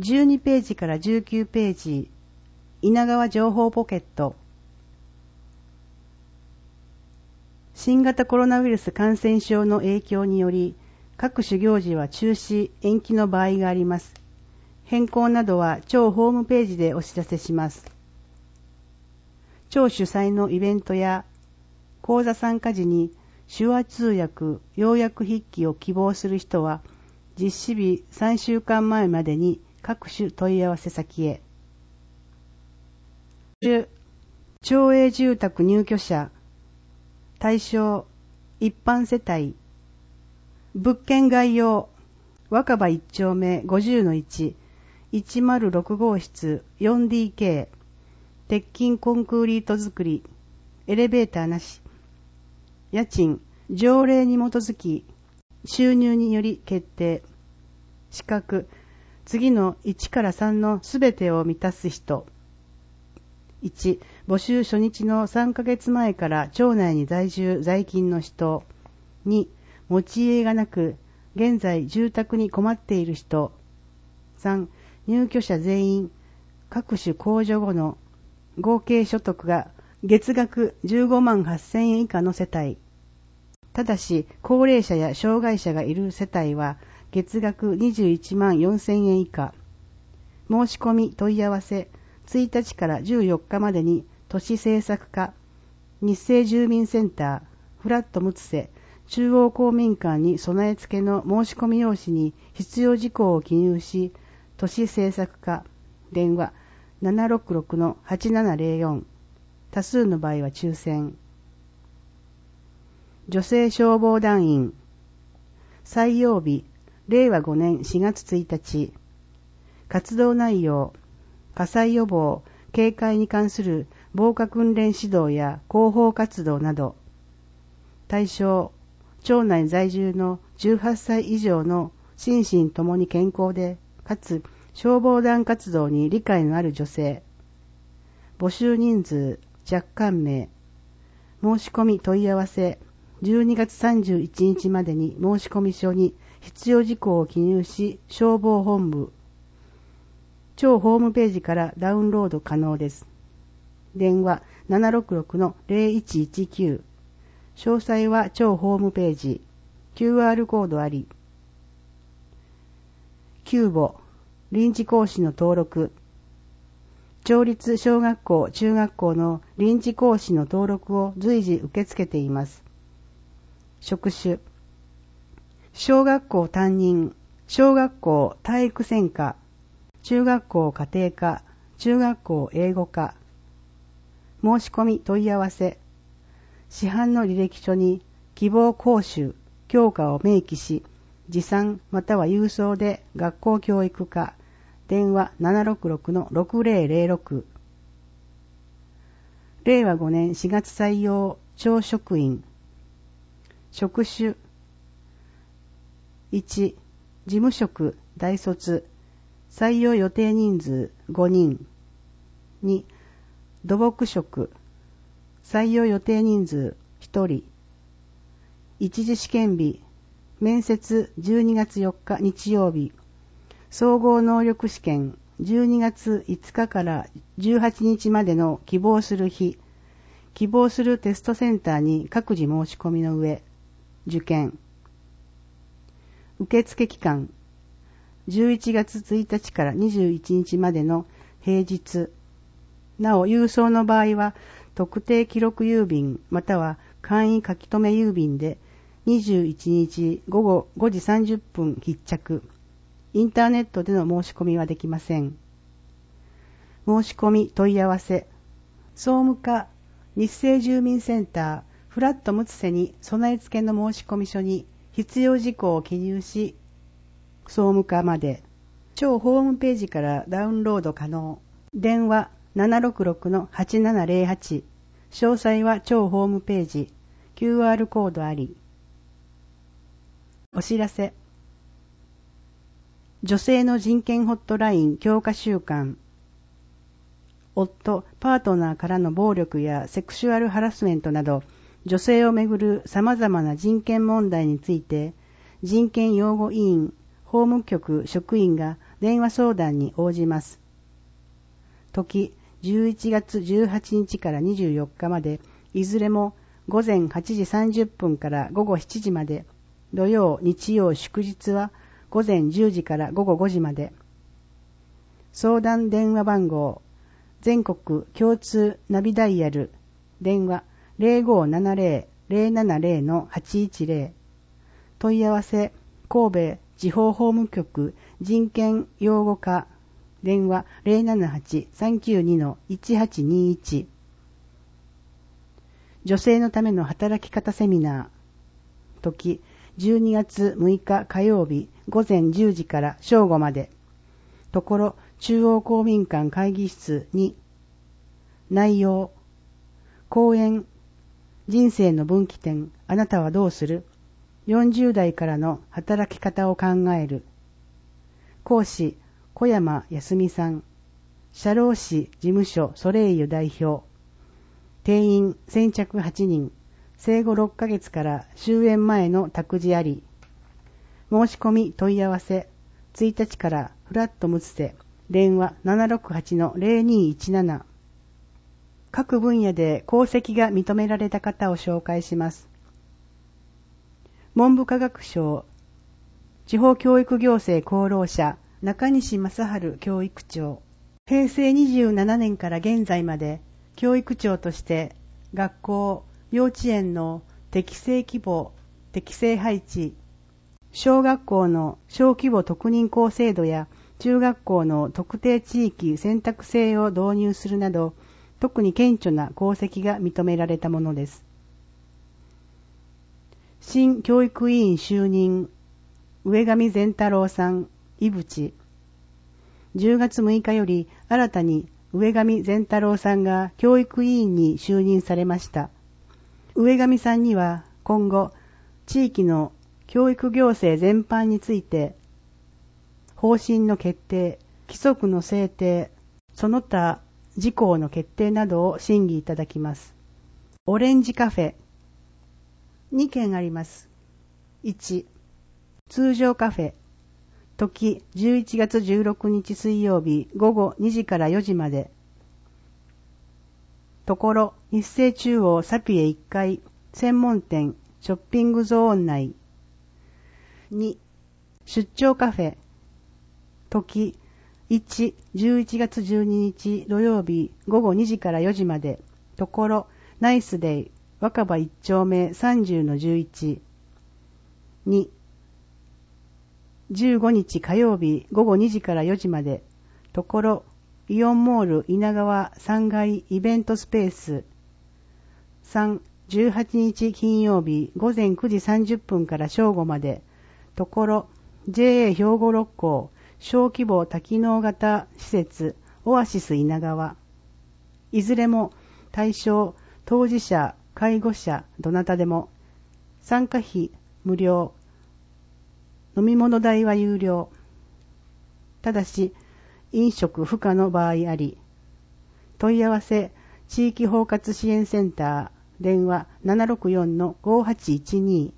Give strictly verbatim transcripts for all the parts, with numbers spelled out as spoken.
じゅうにページからじゅうきゅうページ、稲川情報ポケット。新型コロナウイルス感染症の影響により、各種行事は中止、延期の場合があります。変更などは庁ホームページでお知らせします。庁主催のイベントや講座参加時に手話通訳、要約筆記を希望する人は、実施日さんしゅうかんまえまでに各種問い合わせ先へ。町営住宅入居者、対象、一般世帯、物件概要、若葉一丁目ごじゅうのいち、いちまるろく号室 よんディーケー、鉄筋コンクリート造り、エレベーターなし、家賃、条例に基づき、収入により決定、資格、次のいちからさんのすべてを満たす人。いち、募集初日のさんかげつまえから町内に在住在勤の人。に、持ち家がなく、現在住宅に困っている人。さん、入居者全員、各種控除後の合計所得が月額じゅうごまんはっせんえん以下の世帯。ただし、高齢者や障害者がいる世帯は、月額にじゅういちまんよんせんえん以下。申し込み問い合わせ、ついたちからじゅうよっかまでに都市政策課、日生住民センター、フラットムツセ、中央公民館に備え付けの申し込み用紙に必要事項を記入し、都市政策課、電話 ななろくろくのはちななぜろよん、多数の場合は抽選。女性消防団員、採用日、れいわごねんしがつついたち。活動内容、火災予防、警戒に関する防火訓練指導や広報活動など。対象、町内在住のじゅうはっさい以上の心身ともに健康で、かつ消防団活動に理解のある女性。募集人数、若干名。申し込み問い合わせ、じゅうにがつさんじゅういちにちまでに申し込み書に必要事項を記入し、消防本部。町ホームページからダウンロード可能です。電話 ななろくろくのぜろいちいちきゅう。詳細は町ホームページ。キューアール コードあり。救母、臨時講師の登録。町立小学校、中学校の臨時講師の登録を随時受け付けています。職種。小学校担任、小学校体育専科、中学校家庭科、中学校英語科。申し込み問い合わせ。市販の履歴書に希望講習、教科を明記し、持参または郵送で学校教育課。電話 ななろくろくのろくぜろぜろろく。れいわごねんしがつ採用町職員。職種。いち、事務職大卒。採用予定人数ごにん。に、土木職。採用予定人数ひとり。一次試験日。面接じゅうにがつよっか日曜日。総合能力試験じゅうにがついつかからじゅうはちにちまでの希望する日。希望するテストセンターに各自申し込みの上、受験。受付期間じゅういちがつついたちからにじゅういちにちまでの平日。なお、郵送の場合は、特定記録郵便または簡易書留郵便でにじゅういちにちごごごじさんじゅっぷん必着。インターネットでの申し込みはできません。申し込み問い合わせ。総務課、日生住民センター、フラットムツセに備え付けの申し込み書に必要事項を記入し、総務課まで。町ホームページからダウンロード可能。電話 ななろくろくのはちななぜろはち。詳細は町ホームページ。キューアール コードあり。お知らせ。女性の人権ホットライン強化週間。夫、パートナーからの暴力やセクシュアルハラスメントなど、女性をめぐる様々な人権問題について、人権擁護委員、法務局職員が電話相談に応じます。時じゅういちがつじゅうはちにちからにじゅうよっかまで、いずれもごぜんはちじさんじゅっぷんからごごしちじまで、土曜、日曜、祝日はごぜんじゅうじからごごごじまで。相談電話番号、全国共通ナビダイヤル、電話 ゼロごーななゼロ ゼロななゼロ のはちいちゼロ。問い合わせ、神戸地方法務局人権擁護課、電話 ゼロななはち さんきゅうに のいちはちにいち。女性のための働き方セミナー。時、じゅうにがつむいか火曜日ごぜんじゅうじから正午まで。ところ中央公民館会議室に。内容、講演、人生の分岐点、あなたはどうする？よんじゅうだいからの働き方を考える。講師、小山康美さん。社労士事務所ソレイユ代表。定員先着はちにん。生後ろっかげつから終演前の託児あり。申し込み問い合わせ。いちにちからフラットムツセ。電話 ななろくはち の ゼロにいちなな。各分野で功績が認められた方を紹介します。文部科学省地方教育行政功労者中西正治教育長。へいせいにじゅうななねんから現在まで教育長として学校、幼稚園の適正規模、適正配置、小学校の小規模特認校制度や中学校の特定地域選択制を導入するなど、特に顕著な功績が認められたものです。新教育委員就任、上上善太郎さん、井淵。じゅうがつむいかより新たに上上善太郎さんが教育委員に就任されました。上上さんには今後、地域の教育行政全般について、方針の決定、規則の制定、その他事項の決定などを審議いただきます。オレンジカフェ。にけんあります。いち、通常カフェ。時じゅういちがつじゅうろくにち水曜日ごごにじからよじまで。ところ日生中央サピエいっかい専門店ショッピングゾーン内。に、出張カフェ。時いち、じゅういちがつじゅうににち土曜日ごごにじからよじまで。ところナイスデイ若葉いっ丁目さんじゅうのじゅういち。に、じゅうごにち火曜日ごごにじからよじまで。ところイオンモール稲川さんがいイベントスペース。さん、じゅうはちにち金曜日ごぜんくじさんじゅっぷんから正午まで。ところ ジェーエー 兵庫六甲小規模多機能型施設オアシス稲川。いずれも対象当事者介護者どなたでも参加費無料、飲み物代は有料。ただし飲食不可の場合あり。問い合わせ地域包括支援センター電話 ななろくよん のごはちいちに。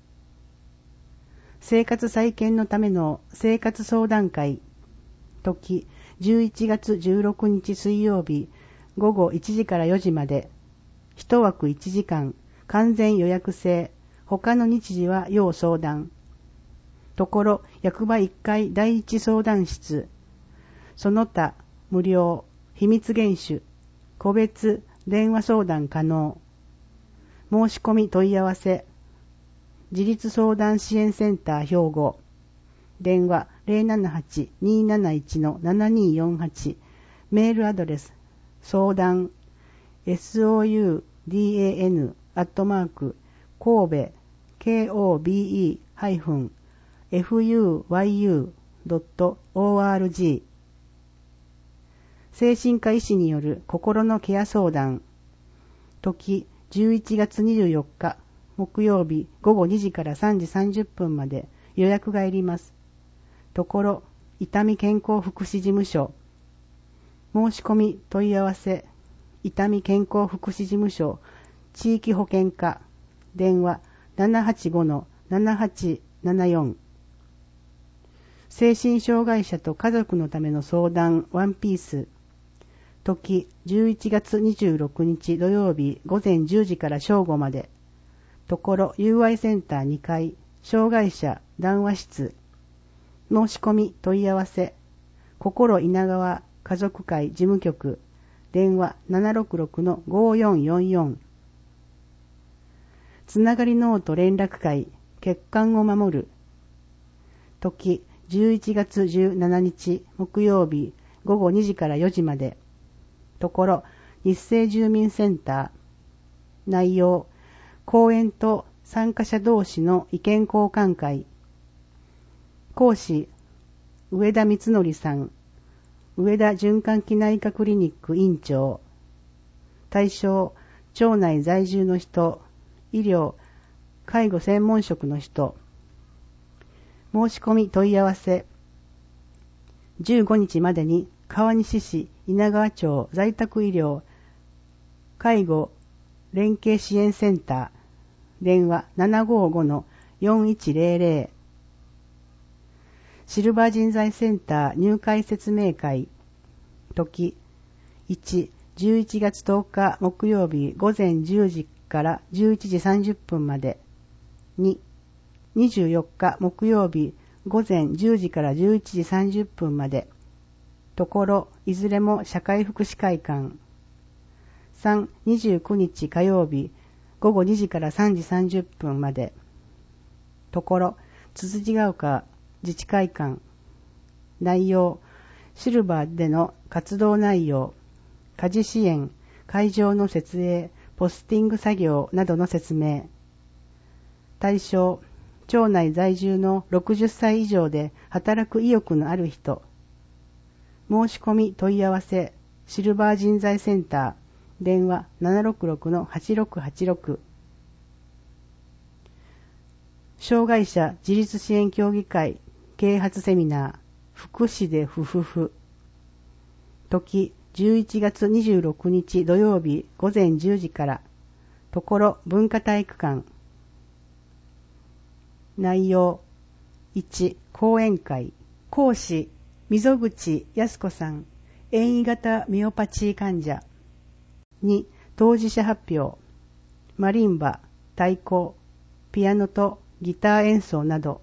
生活再建のための生活相談会。時じゅういちがつじゅうろくにち水曜日ごごいちじからよじまで。一枠いちじかん完全予約制。他の日時は要相談。ところ役場いっかいだいいち相談室。その他無料、秘密厳守、個別電話相談可能。申し込み問い合わせ。自立相談支援センター兵庫。電話 ゼロななはち にーなないち のななにーよんはち。メールアドレス相談 ソウダン アットマーク神戸 ケーオービーイー ハイフン エフユーワイユー ドット オーアールジー。 精神科医師による心のケア相談。時じゅういちがつにじゅうよっか木曜日ごごにじからさんじさんじゅっぷんまで。予約がいります。ところ伊丹健康福祉事務所。申し込み問い合わせ伊丹健康福祉事務所地域保険課。電話 ななはちご のななはちななよん。 精神障害者と家族のための相談ワンピース。時じゅういちがつにじゅうろくにち土曜日午前じゅうじから正午まで。ところ ユーアイ センターにかい障害者談話室。申し込み問い合わせ心稲川家族会事務局電話 ななろくろくのごよんよんよん。つながりノート連絡会欠陥を守る。時じゅういちがつじゅうしちにち木曜日午後にじからよじまで。ところ日生住民センター。内容講演と参加者同士の意見交換会。講師上田光則さん、上田循環器内科クリニック院長。対象町内在住の人、医療介護専門職の人。申し込み問い合わせじゅうごにちまでに川西市稲川町在宅医療介護連携支援センター電話 ななごごのよんいちぜろぜろ。シルバー人材センター入会説明会。時いち、じゅういちがつとおか木曜日午前じゅうじからじゅういちじさんじゅっぷんまで。に、にじゅうよっか木曜日午前じゅうじからじゅういちじさんじゅっぷんまで。ところいずれも社会福祉会館。さん、にじゅうくにち火曜日午後にじからさんじさんじゅっぷんまで。ところつつじが丘自治会館。内容シルバーでの活動内容家事支援会場の設営ポスティング作業などの説明。対象町内在住のろくじゅっさい以上で働く意欲のある人。申し込み問い合わせシルバー人材センター電話 ななろくろくのはちろくはちろく。障害者自立支援協議会啓発セミナー福祉でふふふ。時じゅういちがつにじゅうろくにち土曜日午前じゅうじから。ところ文化体育館。内容いち、講演会。講師溝口靖子さん、遠位型ミオパチー患者。に、当事者発表。マリンバ、太鼓、ピアノとギター演奏など。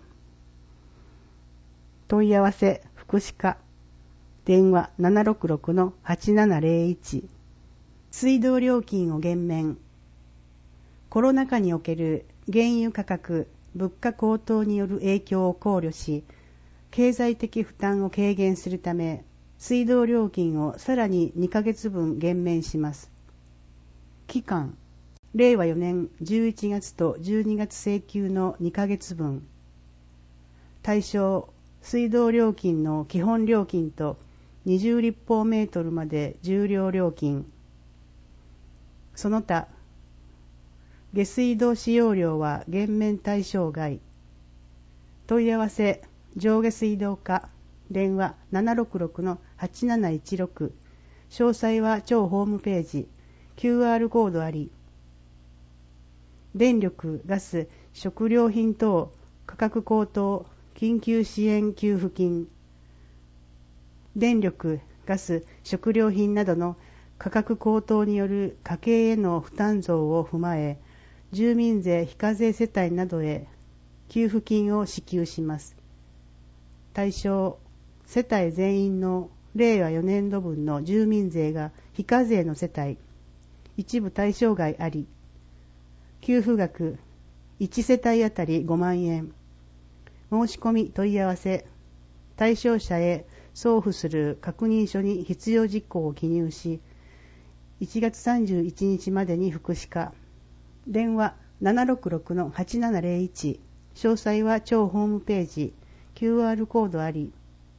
問い合わせ福祉課。電話 ななろくろくのはちななぜろいち。水道料金を減免。コロナ禍における原油価格、物価高騰による影響を考慮し、経済的負担を軽減するため、水道料金をさらににかげつぶん減免します。期間、れいわよねんじゅういちがつとじゅうにがつ請求のにかげつぶん。対象、水道料金の基本料金とにじゅうりっぽうメートルまで重量料金。その他、下水道使用量は減免対象外。問い合わせ上下水道課電話 ななろくろくのはちなないちろく。詳細は町ホームページ キューアール コードあり。電力ガス食料品等価格高騰緊急支援給付金。電力ガス食料品などの価格高騰による家計への負担増を踏まえ、住民税非課税世帯などへ給付金を支給します。対象、世帯全員のれいわよねんどぶんの住民税が非課税の世帯、一部対象外あり、給付額いちせたいあたりごまんえん。申し込み問い合わせ、対象者へ送付する確認書に必要事項を記入し、いちがつさんじゅういちにちまでに福祉課。電話 ななろくろくのはちななぜろいち。詳細は町ホームページ キューアール コードあり。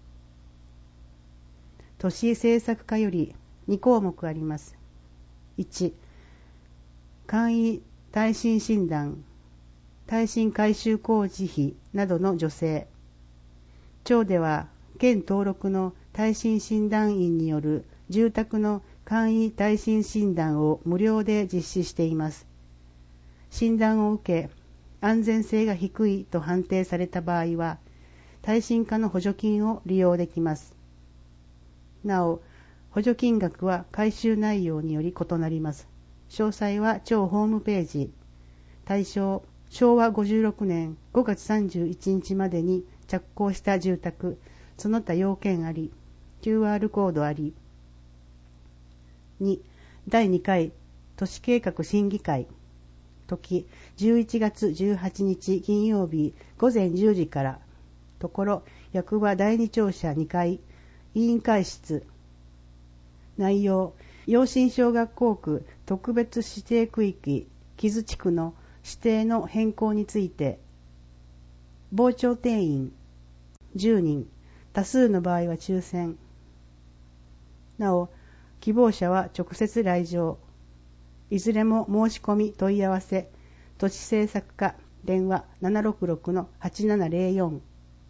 都市政策課よりにこうもくあります。いち、簡易耐震診断、耐震改修工事費などの助成。町では県登録の耐震診断員による住宅の簡易耐震診断を無料で実施しています。診断を受け、安全性が低いと判定された場合は、 耐震化の補助金を利用できます。なお、補助金額は改修内容により異なります。詳細は庁ホームページ。対象、しょうわごじゅうろくねんごがつさんじゅういちにちまでに着工した住宅、その他要件あり、キューアール コードあり。に、だいにかい都市計画審議会。時、じゅういちがつじゅうはちにち金曜日ごぜんじゅうじから。ところ、役場だいに庁舎にかい、委員会室。内容、陽新小学校区特別指定区域木津地区の指定の変更について。傍聴定員じゅうにん、多数の場合は抽選。なお、希望者は直接来場。いずれも申し込み問い合わせ、都市政策課電話 ななろくろくのはちななぜろよん。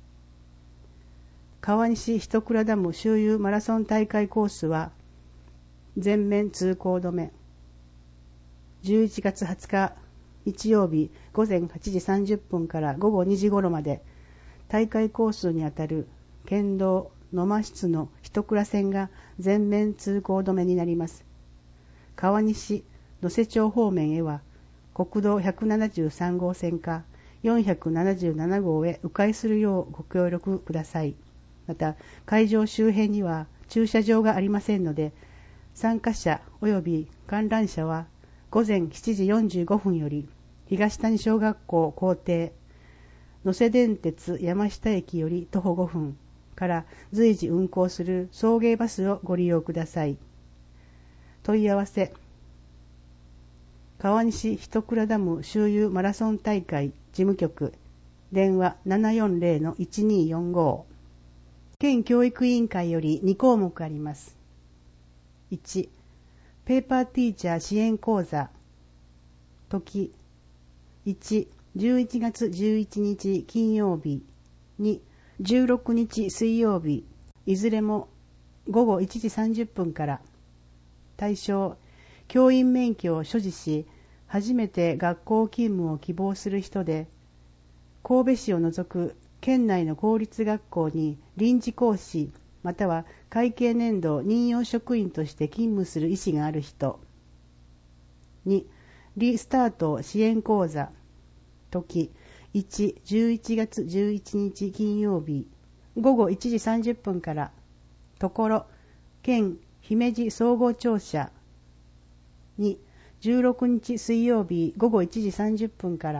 川西一倉ダム周遊マラソン大会コースは全面通行止め。じゅういちがつはつか日曜日ごぜんはちじさんじゅっぷんからごごにじ頃まで、大会コースにあたる県道野間室の一倉線が全面通行止めになります。川西能勢町方面へは国道ひゃくななじゅうさんごうせんかよんひゃくななじゅうななごうへ迂回するようご協力ください。また、会場周辺には駐車場がありませんので、参加者及び観覧者はごぜんしちじよんじゅうごふんより東谷小学校校庭、能勢電鉄山下駅より徒歩ごふんから随時運行する送迎バスをご利用ください。問い合わせ、川西一倉ダム周遊マラソン大会事務局、電話 ななよんぜろのいちにーよんご。県教育委員会よりにこうもくあります。いち、ペーパーティーチャー支援講座。時、いち、じゅういちがつじゅういちにち金曜日。に、じゅうろくにち水曜日。いずれもごごいちじさんじゅっぷんから。対象、教員免許を所持し、初めて学校勤務を希望する人で、神戸市を除く県内の公立学校に臨時講師または会計年度任用職員として勤務する意思がある人。に、リスタート支援講座。時、いち、じゅういちがつじゅういちにち金曜日、ごごいちじさんじゅっぷんから。ところ、県姫路総合庁舎。に、じゅうろくにち水曜日ごごいちじさんじゅっぷんから。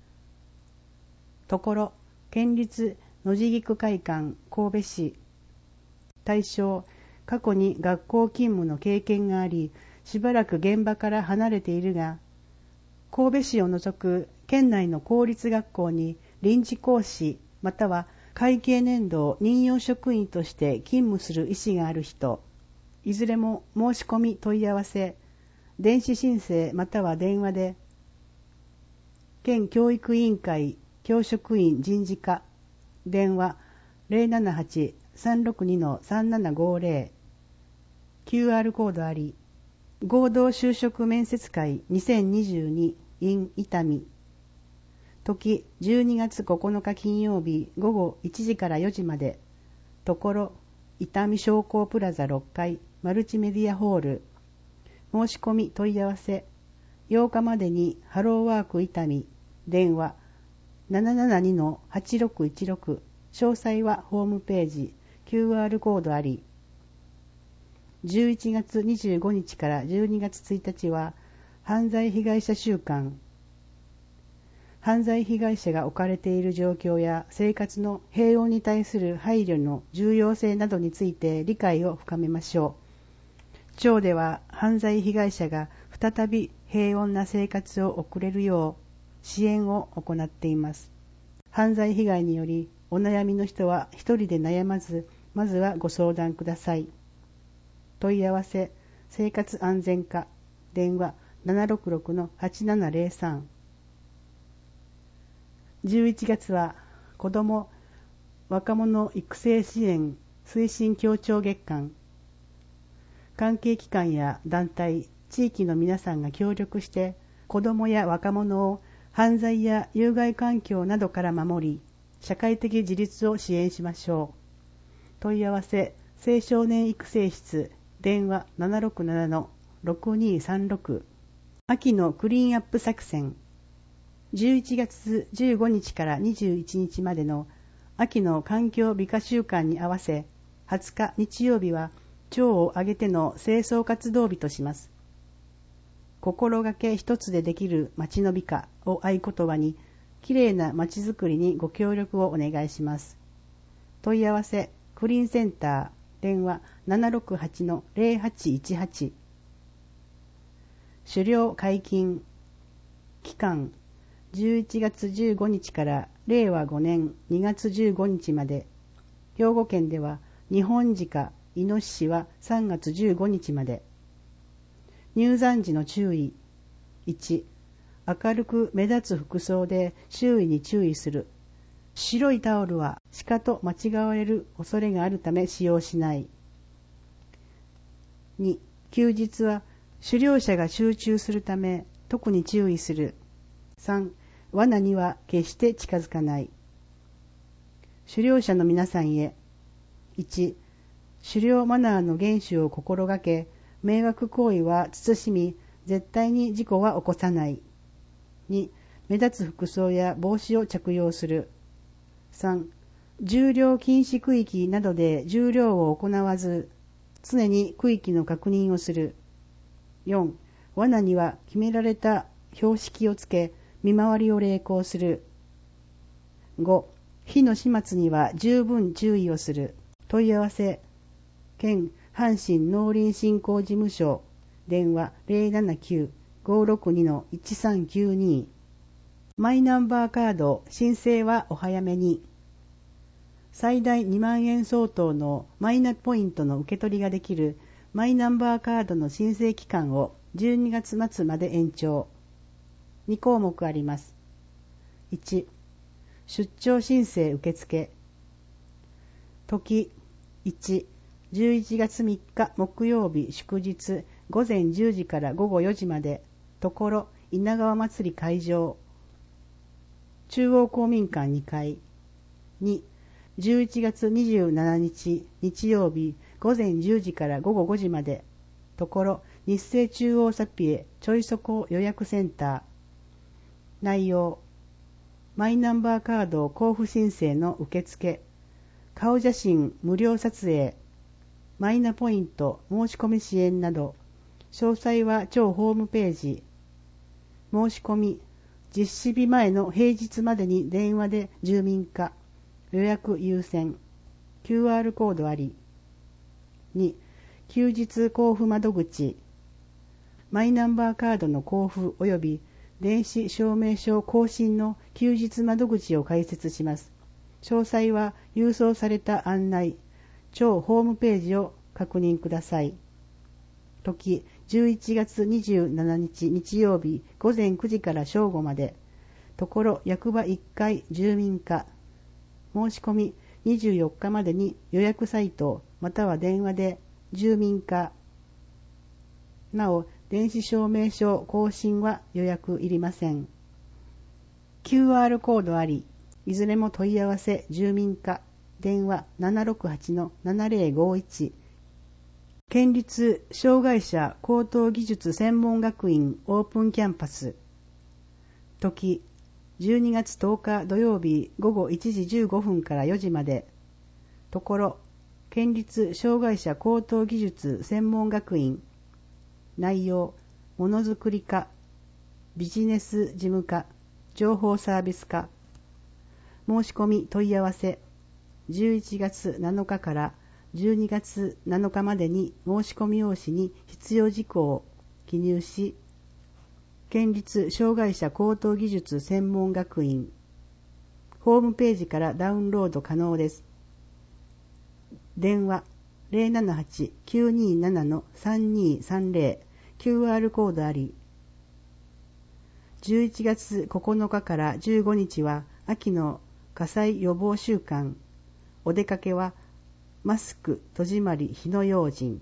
ところ、県立野地菊会館神戸市。対象、過去に学校勤務の経験があり、しばらく現場から離れているが、神戸市を除く県内の公立学校に臨時講師または会計年度任用職員として勤務する意思がある人。いずれも申し込み問い合わせ、電子申請または電話で、県教育委員会教職員人事課、電話 ゼロななはち さんろくに さんななごぜろ、キューアール コードあり、合同就職面接会にせんにじゅうに in 伊丹。時じゅうにがつここのか金曜日ごごいちじからよじまで。ところ、伊丹商工プラザろっかいマルチメディアホール。申し込み問い合わせ、ようかまでにハローワーク伊丹、電話 ななななに はちろくいちろく、詳細はホームページ、キューアール コードあり。じゅういちがつにじゅうごにちからじゅうにがつついたちは犯罪被害者週間。犯罪被害者が置かれている状況や生活の平穏に対する配慮の重要性などについて理解を深めましょう。庁では犯罪被害者が再び平穏な生活を送れるよう支援を行っています。犯罪被害によりお悩みの人は一人で悩まず、まずはご相談ください。問い合わせ、生活安全課、電話 ななろくろくのはちななぜろさん。じゅういちがつは子ども・若者育成支援推進協調月間。関係機関や団体、地域の皆さんが協力して子どもや若者を犯罪や有害環境などから守り、 社会的自立を支援しましょう。問い合わせ青少年育成室電話 ななろくななのろくにさんろく。秋のクリーンアップ作戦。じゅういちがつじゅうごにちからにじゅういちにちまでの秋の環境美化週間に合わせ、はつか日曜日は町を挙げての清掃活動日とします。心がけ一つでできる町の美化を合言葉に、きれいな町づくりにご協力をお願いします。問い合わせクリーンセンター電話 ななろくはちのぜろはちいちはち。狩猟解禁期間じゅういちがつじゅうごにちかられいわごねんにがつじゅうごにちまで。兵庫県ではニホンジカ、イノシシはさんがつじゅうごにちまで。入山時の注意。いち、明るく目立つ服装で周囲に注意する。白いタオルは鹿と間違われる恐れがあるため使用しない。に、休日は狩猟者が集中するため特に注意する。さん、罠には決して近づかない。狩猟者の皆さんへ。いち、狩猟マナーの厳守を心がけ、迷惑行為は慎み、絶対に事故は起こさない。に、目立つ服装や帽子を着用する。さん、銃猟禁止区域などで銃猟を行わず、常に区域の確認をする。よん、罠には決められた標識をつけ、見回りを励行する。ご、火の始末には十分注意をする。問い合わせ、県阪神農林振興事務所、電話 ぜろななきゅうごろくにのいちさんきゅうに。マイナンバーカード申請はお早めに。最大にまんえん相当のマイナポイントの受け取りができるマイナンバーカードの申請期間をじゅうにがつまつまで延長。にこうもくあります。いち、出張申請受付。時いち、じゅういちがつみっか木曜日祝日ごぜんじゅうじからごごよじまで。ところ稲川祭り会場。中央公民館にかい。に、じゅういちがつにじゅうしちにち日曜日ごぜんじゅうじからごごごじまで。ところ日清中央サピエちょいそこ予約センター。内容、マイナンバーカード交付申請の受付、顔写真無料撮影、マイナポイント申し込み支援など。詳細は町ホームページ。申し込み、実施日前の平日までに電話で住民課、予約優先、キューアール コードあり。に、休日交付窓口、マイナンバーカードの交付及び電子証明書更新の休日窓口を開設します。詳細は郵送された案内、町ホームページを確認ください。時、じゅういちがつにじゅうしちにち日曜日ごぜんくじから正午まで。ところ役場いっかい住民課。申し込みにじゅうよっかまでに予約サイトまたは電話で住民課。なお、電子証明書更新は予約いりません。キューアール コードあり。いずれも問い合わせ住民課。電話 ななろくはちのななぜろごいち。県立障害者高等技術専門学院オープンキャンパス。時、じゅうにがつとおか土曜日ごごいちじじゅうごふんからよじまで。ところ、県立障害者高等技術専門学院。内容、ものづくり課、ビジネス事務課、情報サービス課。申し込み問い合わせ、じゅういちがつなのかからじゅうにがつなのかまでに申し込み用紙に必要事項を記入し、県立障害者高等技術専門学院ホームページからダウンロード可能です。電話 ぜろななはちきゅうにななのさんにさんぜろ キューアール コードあり。じゅういちがつここのかからじゅうごにちは秋の火災予防週間。お出かけはマスク、戸締まり、火の用心。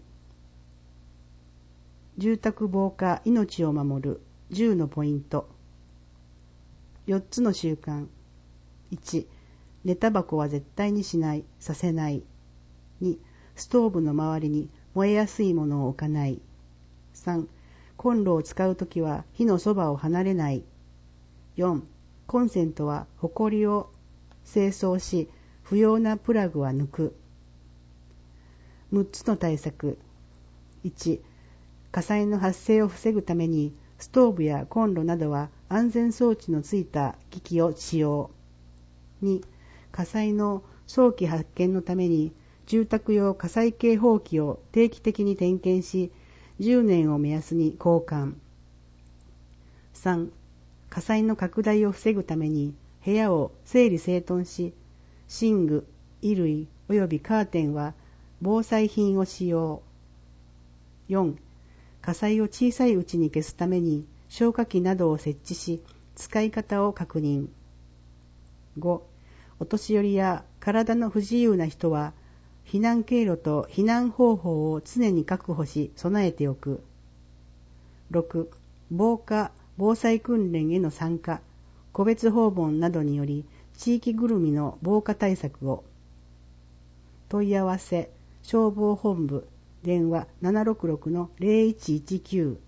住宅防火、命を守るじゅうのポイント。よっつの習慣。いち、 寝タバコは絶対にしない、させない。に、ストーブの周りに燃えやすいものを置かない。さん、コンロを使うときは火のそばを離れない。よん、コンセントはホコリを清掃し、不要なプラグは抜く。むっつの対策。いち、火災の発生を防ぐために、ストーブやコンロなどは安全装置のついた機器を使用。に、火災の早期発見のために、住宅用火災警報器を定期的に点検し、じゅうねんを目安に交換。さん、火災の拡大を防ぐために部屋を整理整頓し、寝具、衣類及びカーテンは防災品を使用。よん、火災を小さいうちに消すために消火器などを設置し、使い方を確認。ご、お年寄りや体の不自由な人は、避難経路と避難方法を常に確保し備えておく。ろく、防火・防災訓練への参加、個別訪問などにより地域ぐるみの防火対策を。問い合わせ、消防本部、電話 ななろくろくのゼロいちいちきゅう。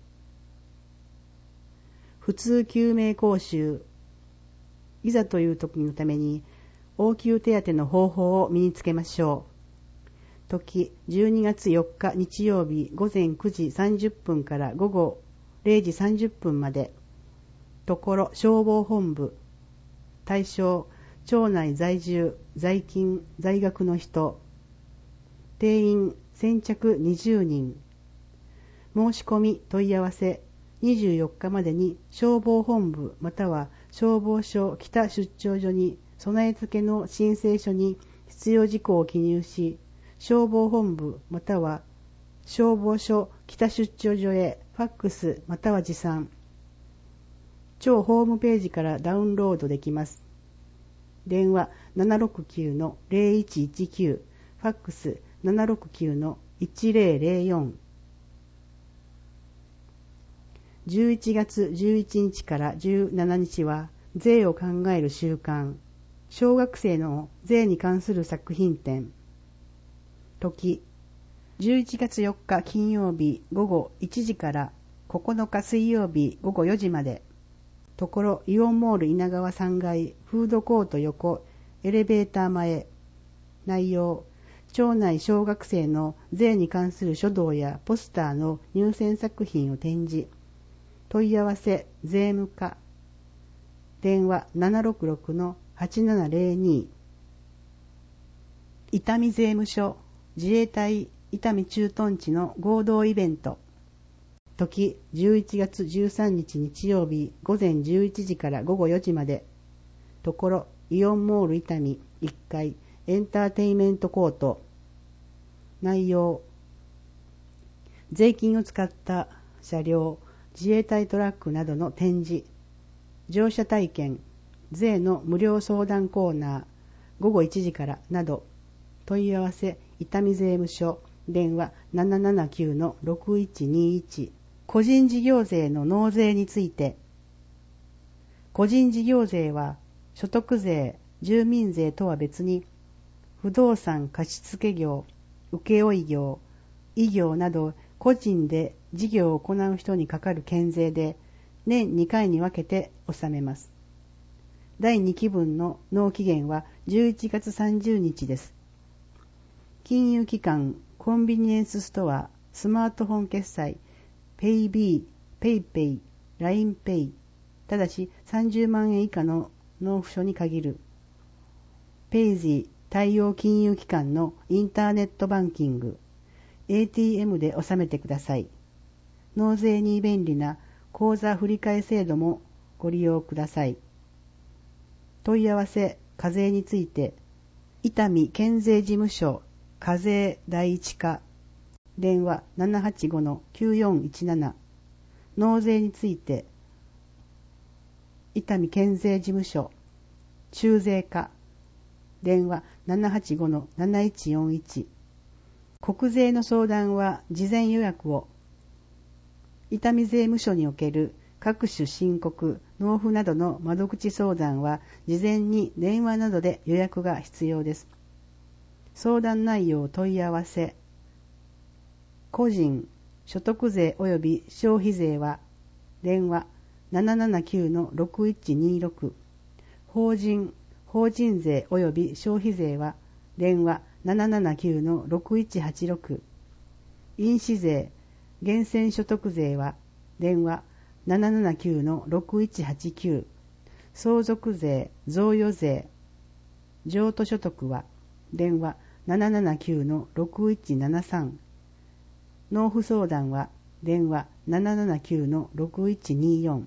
普通救命講習。いざという時のために応急手当の方法を身につけましょう。時じゅうにがつよっか日曜日午前くじさんじゅっぷんから午後れいじさんじゅっぷんまで。ところ消防本部。対象、町内在住、在勤、在学の人。定員先着にじゅうにん。申し込み問い合わせにじゅうよっかまでに消防本部または消防署北出張所に備え付けの申請書に必要事項を記入し、消防本部または消防署北出張所へファックスまたは持参。町ホームページからダウンロードできます。電話 ななろくきゅうのゼロいちいちきゅう、ファックス ななろくきゅうのいちゼロゼロよん。じゅういちがつじゅういちにちからじゅうしちにちは税を考える週間、小学生の税に関する作品展。時じゅういちがつよっか金曜日午後いちじからここのか水曜日午後よじまで。ところイオンモール稲川さんがいフードコート横エレベーター前。内容、町内小学生の税に関する書道やポスターの入選作品を展示。問い合わせ税務課。電話 ななろくろくのはちななゼロに。伊丹税務署自衛隊伊丹駐屯地の合同イベント。時じゅういちがつじゅうさんにち日曜日午前じゅういちじから午後よじまで。ところイオンモール伊丹いっかいエンターテイメントコート。内容、税金を使った車両、自衛隊トラックなどの展示、乗車体験、税の無料相談コーナー、午後いちじからなど。問い合わせ伊丹税務署、電話 ななななきゅうのろくいちにいち。個人事業税の納税について。個人事業税は所得税、住民税とは別に不動産貸付業、請負業、医業など個人で事業を行う人にかかる県税で年にかいに分けて納めます。だいにきぶんの納期限はじゅういちがつさんじゅうにちです。金融機関、コンビニエンスストア、スマートフォン決済、ペイビー、ペイペイ、ラインペイ、ただしさんじゅうまんえん以下の納付書に限る。ペイジー、対応金融機関のインターネットバンキング、エーティーエム で納めてください。納税に便利な口座振替制度もご利用ください。問い合わせ、課税について、伊丹県税事務所、課税第一課、電話 ななはちごのきゅうよんいちなな。納税について、伊丹県税事務所、中税課、電話 ななはちごのなないちよんいち。国税の相談は事前予約を。伊丹税務署における各種申告、 納付などの窓口相談は事前に電話などで予約が必要です。相談内容問い合わせ。個人、所得税及び消費税は電話 ななななきゅうのろくいちにろく。法人、法人税及び消費税は電話 ななななきゅうのろくいちはちろく。印紙税、源泉所得税は電話 ななななきゅうのろくいちはちきゅう。相続税、贈与税、譲渡所得は電話 ななななきゅうのろくいちななさん。納付相談は電話 ななななきゅうのろくいちによん。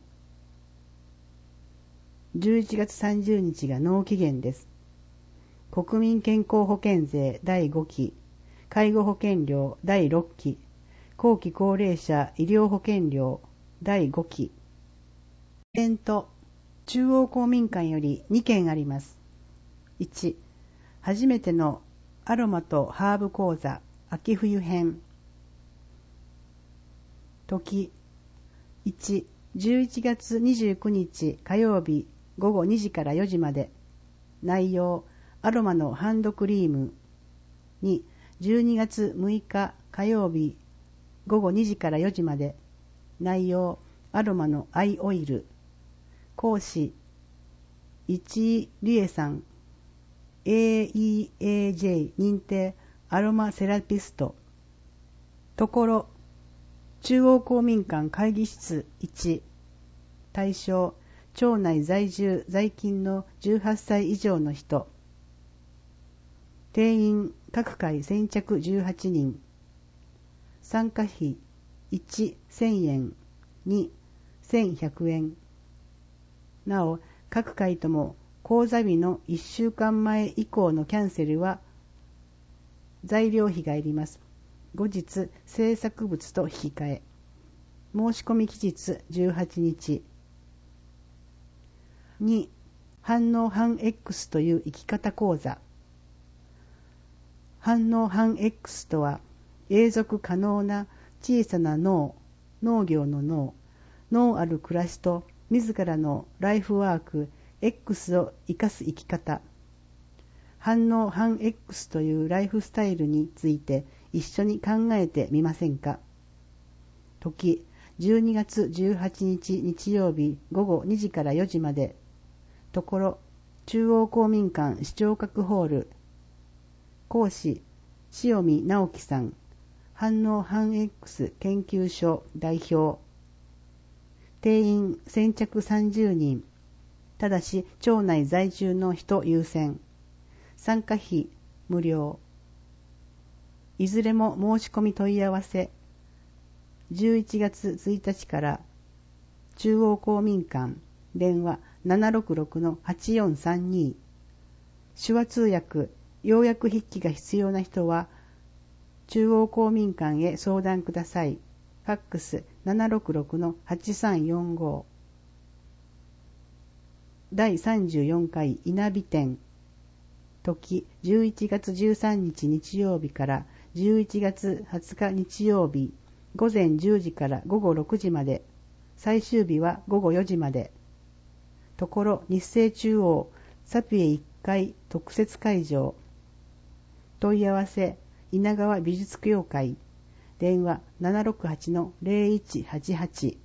じゅういちがつさんじゅうにちが納期限です。国民健康保険税だいごき、介護保険料だいろっき、後期高齢者医療保険料だいごき。イベント、中央公民館よりにけんあります。いち、初めてのアロマとハーブ講座秋冬編。時、いち、じゅういちがつにじゅうくにち火曜日ごごにじからよじまで。内容、アロマのハンドクリーム。に、じゅうにがつむいか火曜日ごごにじからよじまで。内容、アロマのアイオイル。講師、市井理恵さん。エーイーエージェー 認定アロマセラピスト。ところ、中央公民館会議室いち。対象、町内在住在勤のじゅうはっさい以上の人。定員各回先着じゅうはちにん。参加費いち、せんえん、に、せんひゃくえん。なお、各回とも講座日のいっしゅうかんまえ以降のキャンセルは材料費がいります。後日制作物と引き換え。申し込み期日じゅうはちにち。に、反応反 X という生き方講座。反応反 X とは、永続可能な小さな脳、農業の脳、脳ある暮らしと自らのライフワーク X を生かす生き方。反応反 X というライフスタイルについて一緒に考えてみませんか。時、じゅうにがつじゅうはちにち日曜日ごごにじからよじまで。ところ、中央公民館視聴覚ホール。講師、塩見直樹さん。反応反 X 研究所代表。定員先着さんじゅうにん。ただし町内在住の人優先。参加費無料。いずれも申し込み問い合わせ。じゅういちがつついたちから中央公民館電話 ななろくろくのはちよんさんに。手話通訳、要約筆記が必要な人は中央公民館へ相談ください。ファックス ななろくろくのはちさんよんご。だいさんじゅうよんかい稲荷展。時、じゅういちがつじゅうさんにち日曜日からじゅういちがつはつか日曜日、ごぜんじゅうじからごごろくじまで。最終日はごごよじまで。ところ、日生中央サピエいっかい特設会場。問い合わせ、稲川美術協会。電話 ななろくはちのぜろいちはちはち。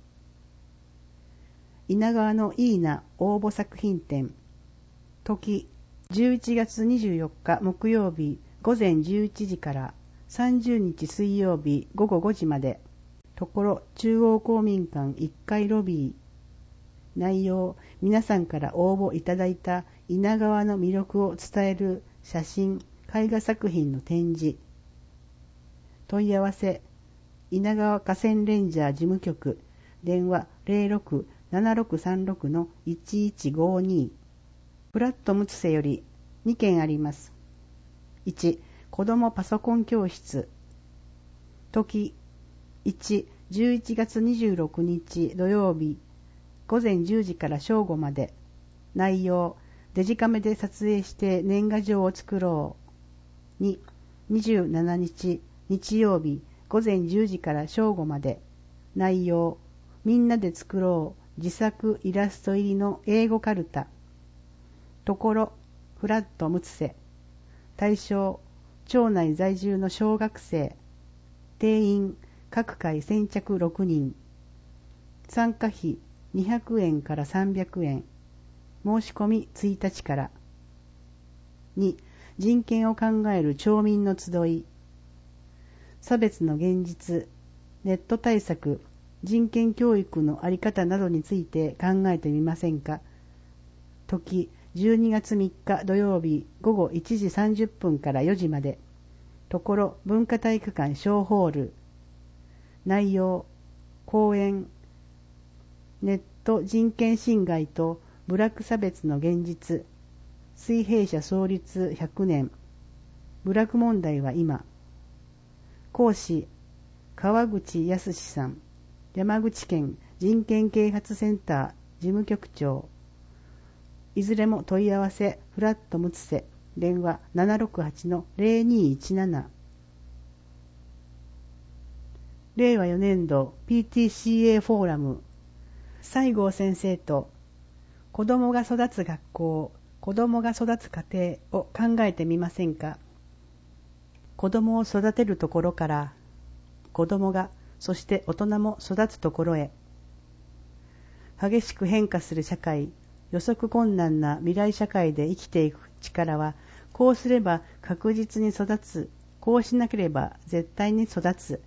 稲川のいいな応募作品展。時、じゅういちがつにじゅうよっか木曜日ごぜんじゅういちじからさんじゅうにち水曜日ごごごじまで。ところ、中央公民館いっかいロビー。内容、皆さんから応募いただいた稲川の魅力を伝える写真、絵画作品の展示。問い合わせ、稲川河川レンジャー事務局。電話 ぜろろく ななろくさんろくのいちいちごに。フラットムツセよりにけんあります。いち、子どもパソコン教室。時、いち、じゅういちがつにじゅうろくにち土曜日、ごぜんじゅうじから正午まで。内容、デジカメで撮影して年賀状を作ろう。に、にじゅうしちにち日曜日、ごぜんじゅうじから正午まで。内容、みんなで作ろう自作イラスト入りの英語カルタ。ところ、フラットムツセ。対象、町内在住の小学生。定員、各回先着ろくにん。参加費にひゃくえんからさんびゃくえん。申し込みついたちから。に、人権を考える町民の集い。差別の現実、ネット対策、人権教育のあり方などについて考えてみませんか。時、じゅうにがつみっか土曜日ごごいちじさんじゅっぷんからよじまで。ところ文化体育館小ホール。内容、講演、ネット人権侵害と部落差別の現実、水平社創立ひゃくねん、部落問題は今。講師、川口康さん、山口県人権啓発センター事務局長。いずれも問い合わせフラットムツセ、電話 ななろくはちのゼロにいちなな。れいわよねんど ピーティーシーエー フォーラム。西郷先生と子供が育つ学校、子供が育つ家庭を考えてみませんか。子供を育てるところから子供が、そして大人も育つところへ。激しく変化する社会、予測困難な未来社会で生きていく力は、こうすれば確実に育つ、こうしなければ絶対に育つ。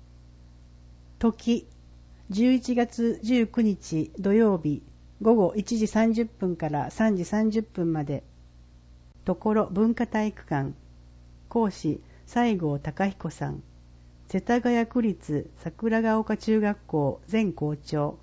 時、じゅういちがつじゅうくにち土曜日ごごいちじさんじゅっぷんからさんじさんじゅっぷんまで。ところ文化体育館。講師、西郷隆彦さん。世田谷区立桜ヶ丘中学校前校長。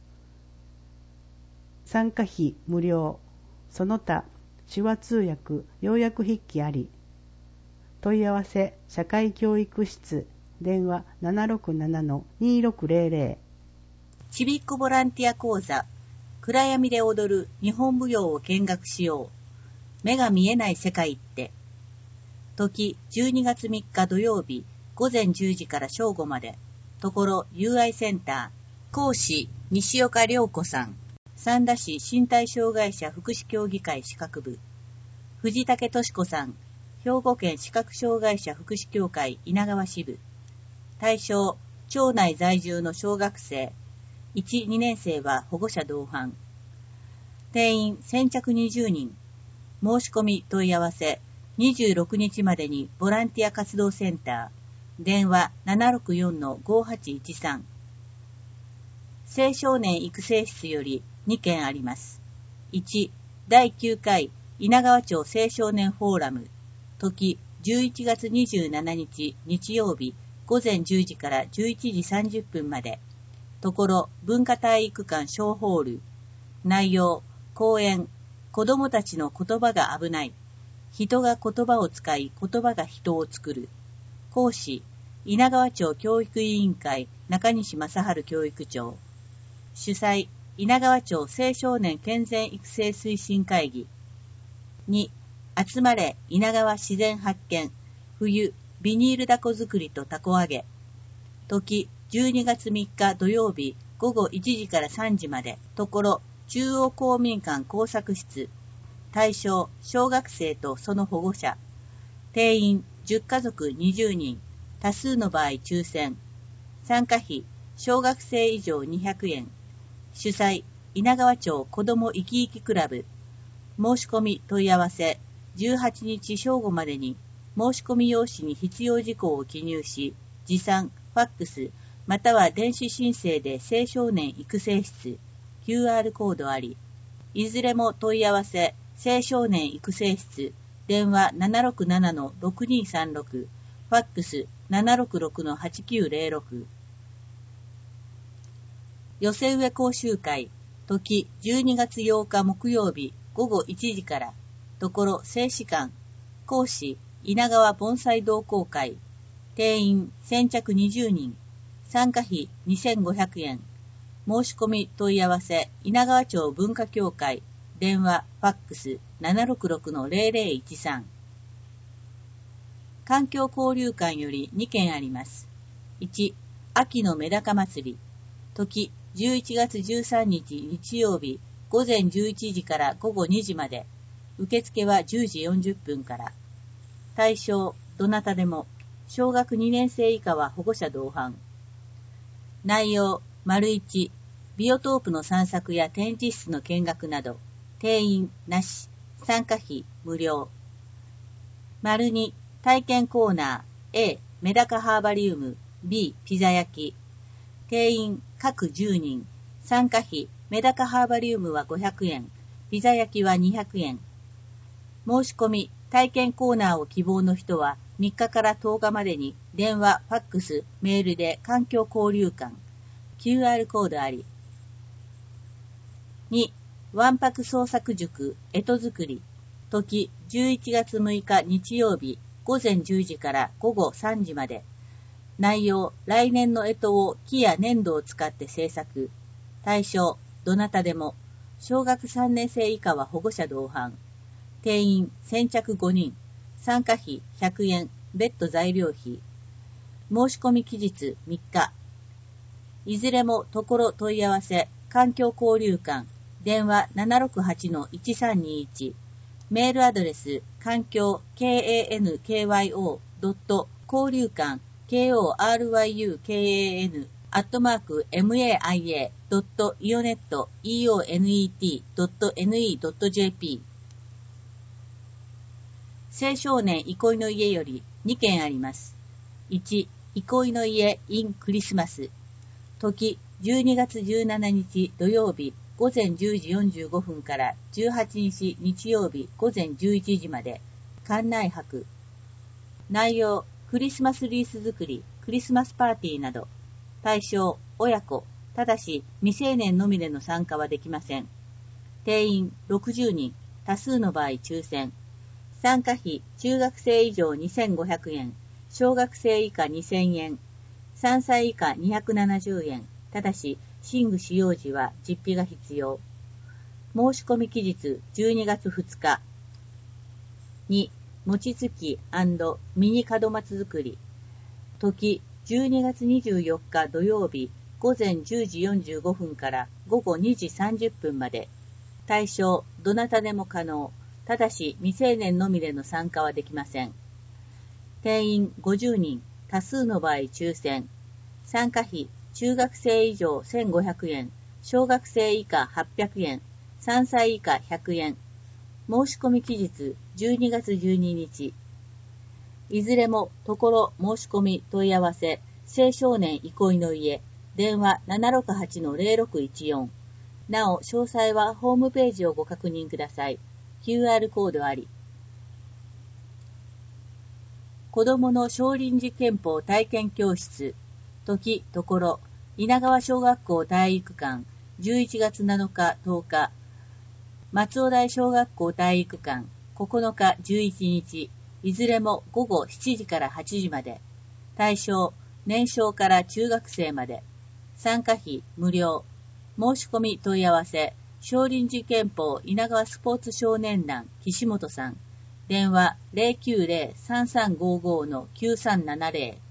参加費無料。その他、手話通訳、要約筆記あり。問い合わせ、社会教育室、電話 ななろくななのにろくゼロゼロ。 ちびっこボランティア講座、暗闇で踊る日本舞踊を見学しよう。目が見えない世界って。時、じゅうにがつみっか土曜日、ごぜんじゅうじから正午まで。ところ、友愛センター。講師、西岡良子さん。三田市身体障害者福祉協議会資格部。藤竹敏子さん。兵庫県視覚障害者福祉協会稲川支部。対象、町内在住の小学生。いち、にねんせいは保護者同伴。定員先着にじゅうにん。申し込み問い合わせ、にじゅうろくにちまでにボランティア活動センター。電話 ななろくよんのごはちいちさん。青少年育成室よりにけんあります。いち、だいきゅうかい稲川町青少年フォーラム。時、じゅういちがつにじゅうしちにち日曜日、ごぜんじゅうじからじゅういちじさんじゅっぷんまで。ところ、文化体育館小ホール。内容、講演、子どもたちの言葉が危ない。人が言葉を使い、言葉が人を作る。講師、稲川町教育委員会中西正春教育長。主催、稲川町青少年健全育成推進会議。に、集まれ稲川自然発見、冬、ビニール凧作りと凧揚げ。時、じゅうにがつみっか土曜日、ごごいちじからさんじまで。ところ、中央公民館工作室。対象、小学生とその保護者。定員、じゅっかぞくにじゅうにん。多数の場合抽選。参加費、小学生以上にひゃくえん。主催、稲川町子どもいきいきクラブ。申し込み問い合わせ、じゅうはちにち正午までに申し込み用紙に必要事項を記入し、持参、ファックス、または電子申請で青少年育成室、キューアール コードあり。いずれも問い合わせ、青少年育成室、電話 ななろくななのろくにさんろく、ファックス ななろくろくのはちきゅうゼロろく。寄せ植え講習会、時じゅうにがつようか木曜日ごごいちじから。ところ静止館。講師、稲川盆栽同好会。定員先着にじゅうにん。参加費にせんごひゃくえん。申し込み問い合わせ、稲川町文化協会。電話、ファックス ななろくろくのゼロゼロいちさん。環境交流館よりにけんあります。いち、秋のメダカ祭り。時じゅういちがつじゅうさんにち日曜日午前じゅういちじから午後にじまで。受付はじゅうじよんじゅっぷんから。対象、どなたでも。小学にねん生以下は保護者同伴。内容、丸いち、ビオトープの散策や展示室の見学など。定員なし。参加費無料。丸に、体験コーナー A、メダカハーバリウム B、ピザ焼き。定員各じゅうにん。参加費、メダカハーバリウムはごひゃくえん。ピザ焼きはにひゃくえん。申し込み、体験コーナーを希望の人はみっかからとおかまでに電話、ファックス、メールで環境交流館。キューアール コードあり。に、わんぱく創作塾、干支作り。時、じゅういちがつむいか日曜日、午前じゅうじから午後さんじまで。内容、来年の干支を木や粘土を使って制作。対象、どなたでも。小学さんねん生以下は保護者同伴。定員、先着ごにん。参加費ひゃくえん、別途材料費。申し込み期日みっか。いずれもところ問い合わせ、環境交流館、電話 ななろくはちのいちさんにいち。メールアドレス、環境 カンキョ ドット 交流館 コルユー アットマーク マイア ドット イオネット ドット ネット ジェーピー。青少年憩いの家よりにけんあります。いち、憩いの家 in クリスマス。時、じゅうにがつじゅうしちにち土曜日午前じゅうじよんじゅうごふんからじゅうはちにち日曜日午前じゅういちじまで。館内泊。内容、クリスマスリース作り、クリスマスパーティーなど。対象、親子。ただし、未成年のみでの参加はできません。定員ろくじゅうにん。多数の場合抽選。参加費、中学生以上にせんごひゃくえん。小学生以下にせんえん。さんさい以下にひゃくななじゅうえん。ただし、寝具使用時は実費が必要。申し込み期日じゅうにがつふつか。に、餅つき&ミニ門松作り。時、じゅうにがつにじゅうよっか土曜日午前じゅうじよんじゅうごふんから午後にじさんじゅっぷんまで。対象、どなたでも可能。ただし、未成年のみでの参加はできません。定員ごじゅうにん。多数の場合抽選。参加費、中学生以上せんごひゃくえん、小学生以下はっぴゃくえん、さんさい以下ひゃくえん。申し込み期日じゅうにがつじゅうににち。いずれもところ申し込み問い合わせ、青少年憩いの家、電話 ななろくはちのゼロろくいちよん。なお、詳細はホームページをご確認ください。キューアール コードあり。子どもの少林寺拳法体験教室。時、ところ、稲川小学校体育館、じゅういちがつなのかとおか。松尾台小学校体育館、ここのかじゅういちにち。いずれも午後しちじからはちじまで。対象、年少から中学生まで。参加費無料。申し込み問い合わせ、少林寺拳法稲川スポーツ少年団岸本さん。電話 ゼロきゅうゼロ さんさんごご のきゅうさんななゼロ。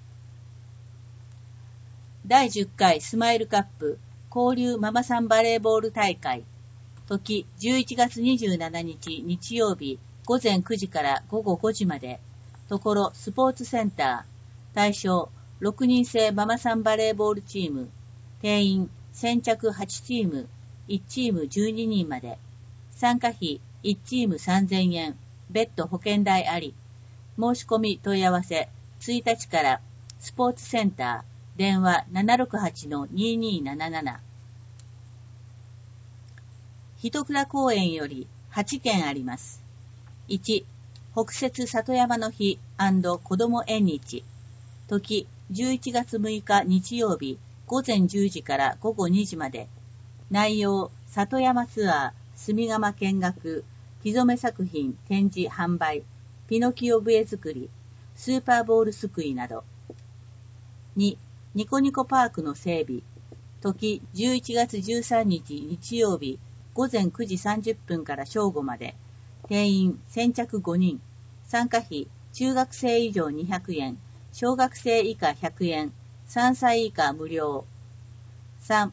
だいじゅっかいスマイルカップ交流ママさんバレーボール大会。時じゅういちがつにじゅうしちにち日曜日午前くじから午後ごじまで。ところスポーツセンター。対象ろくにん制ママさんバレーボールチーム。定員先着はちチーム。いちチームじゅうににんまで。参加費いちチームさんぜんえん。別途保険代あり。申し込み問い合わせついたちからスポーツセンター電話 ななろくはちのにーにーなななな。一倉公園よりはちけんあります。いち、北摂里山の日&子ども縁日。時じゅういちがつむいか日曜日午前じゅうじから午後にじまで。内容、里山ツアー、墨窯見学、木染め作品展示販売、ピノキオ笛作り、スーパーボールすくいなど。に、ニコニコパークの整備。時じゅういちがつじゅうさんにち日曜日午前くじさんじゅっぷんから正午まで。定員先着ごにん。参加費中学生以上にひゃくえん、小学生以下ひゃくえん、さんさい以下無料。さん、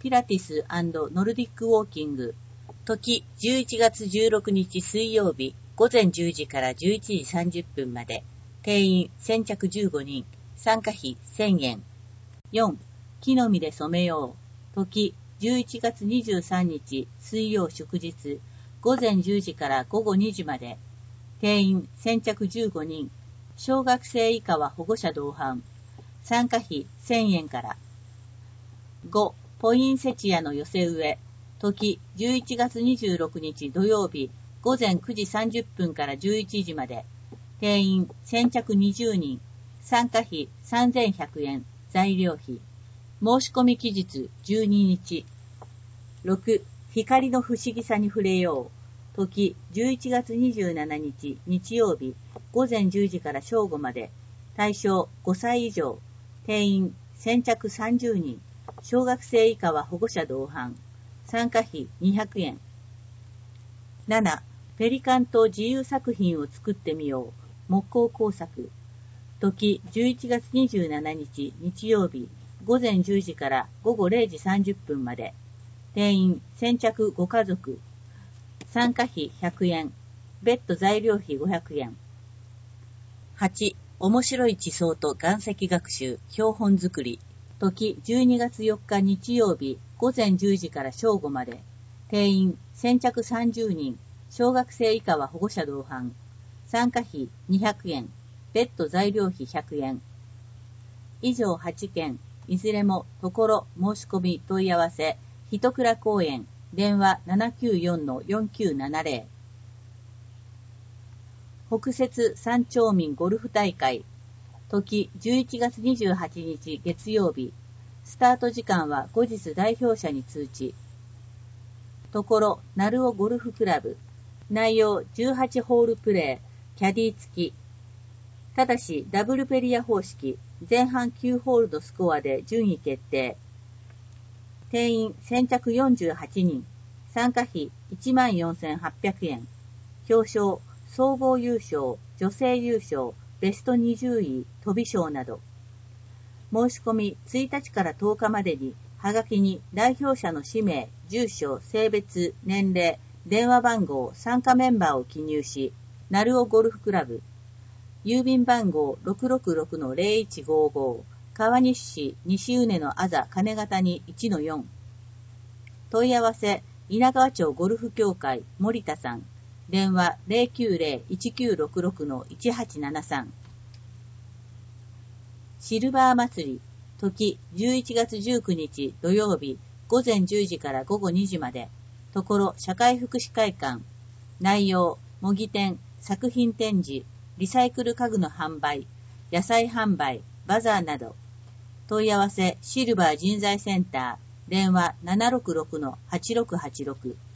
ピラティス&ノルディックウォーキング。時じゅういちがつじゅうろくにち水曜日、午前じゅうじからじゅういちじさんじゅっぷんまで。定員先着じゅうごにん。参加費せんえん。よん. 木の実で染めよう。時じゅういちがつにじゅうさんにち水曜祝日、午前じゅうじから午後にじまで。定員先着じゅうごにん。小学生以下は保護者同伴。参加費せんえんから。ご. ポインセチアの寄せ植え。時じゅういちがつにじゅうろくにち土曜日、午前くじさんじゅっぷんからじゅういちじまで。定員先着にじゅうにん。参加費さんぜんひゃくえん。材料費。申し込み期日じゅうににち。ろく. 光の不思議さに触れよう。時じゅういちがつにじゅうしちにち日曜日、午前じゅうじから正午まで。対象ごさい以上。定員先着さんじゅうにん。小学生以下は保護者同伴。参加費にひゃくえん。なな. ペリカン島自由作品を作ってみよう。木工工作。時じゅういちがつにじゅうしちにち日曜日、午前じゅうじから午後れいじさんじゅっぷんまで。定員先着ご家族。参加費ひゃくえん。別途材料費ごひゃくえん。はち. 面白い地層と岩石学習、標本作り。時じゅうにがつよっか日曜日、午前じゅうじから正午まで。定員先着さんじゅうにん。小学生以下は保護者同伴。参加費にひゃくえん。別途材料費ひゃくえん。以上はちけん、いずれもところ申し込み問い合わせ、一倉公園、電話 ななきゅうよんのよんきゅうななゼロ。北摂三町民ゴルフ大会。時じゅういちがつにじゅうはちにち月曜日。スタート時間は後日代表者に通知。ところ、なるおゴルフクラブ。内容じゅうはちホールプレー、キャディ付き。ただし、ダブルペリア方式、前半きゅうホールドスコアで順位決定。定員先着よんじゅうはちにん。参加費いちまんよんせんはっぴゃくえん。表彰、総合優勝、女性優勝、ベストにじゅうい、飛び賞など。申し込みついたちからとおかまでに、はがきに代表者の氏名、住所、性別、年齢、電話番号、参加メンバーを記入し、なるおゴルフクラブ、郵便番号 ろくろくろくのぜろいちごご、川西市西畝のあざ金型に いちのよん。問い合わせ、稲川町ゴルフ協会森田さん。電話 ゼロきゅうゼロ いちきゅうろくろくのいちはちななさん。シルバー祭り。時じゅういちがつじゅうくにち土曜日、午前じゅうじから午後にじまで。ところ社会福祉会館。内容、模擬店、作品展示、リサイクル家具の販売、野菜販売、バザーなど。問い合わせ、シルバー人材センター、電話 ななろくろくのはちろくはちろく。